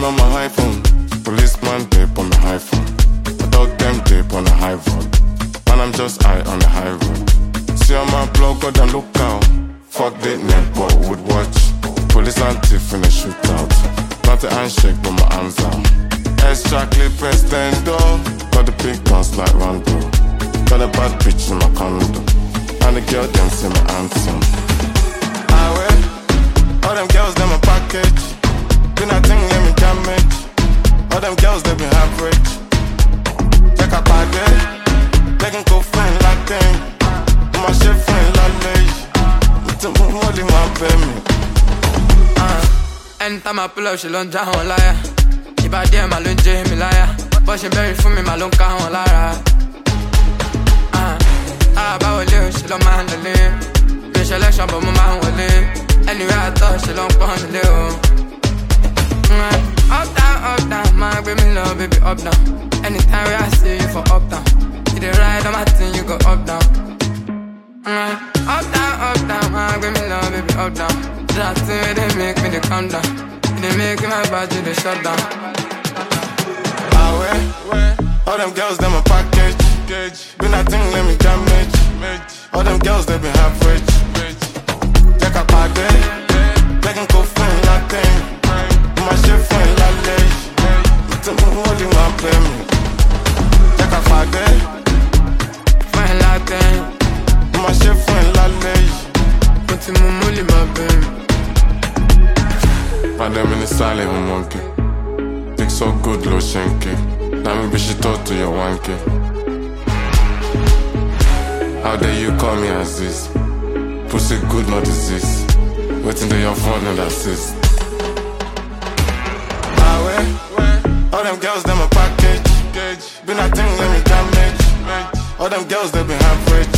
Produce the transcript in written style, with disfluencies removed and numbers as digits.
on my iPhone. Policeman tape on the iPhone. I dog them tape on the high road. And I'm just high on the high road. See on my blog, got them look out. Fuck the netball, would watch. Police and thief in a shootout. Not a handshake, but my arms out. Extra clip extendo. Got the big guns like Rondo. Got a bad bitch in my condo. And the girl them say my anthem. I wear all them girls, them a package. Do nothing, let me damage. All them girls, they be average. Check a party. They can go friend like them. My shit friend like me. It's a holy my baby. Anytime I pull up, she don't drown on liar. If I dare, my lunge, me liar. But she bury for me, my long car on liar. About a little, she don't mind the lip. Bitch, election, but my mind will live. Anyway, I thought she don't come to live. Up down, my baby love, baby, up down. Anytime I see you for up down. You the ride on my thing, you go up down. Up down, my baby love, baby, up down. That thing where they make me the calm down. They make my body the shut down. I wear all them girls, them a package. Do nothing, let me damage. All them girls, they be average. Check a party. They can go friend like them. My shit friend like me. It's a holy my baby. Check a party. Friend like them. My shit friend like me. It's a holy my baby. And them in the silent monkey. Dick so good, low shanky. Now maybe she talk to your wanky. How dare you call me as this? Pussy good, not disease. Waiting to your phone and assist. I wear all them girls, them a package. Do nothing, let me damage. All them girls, they be average.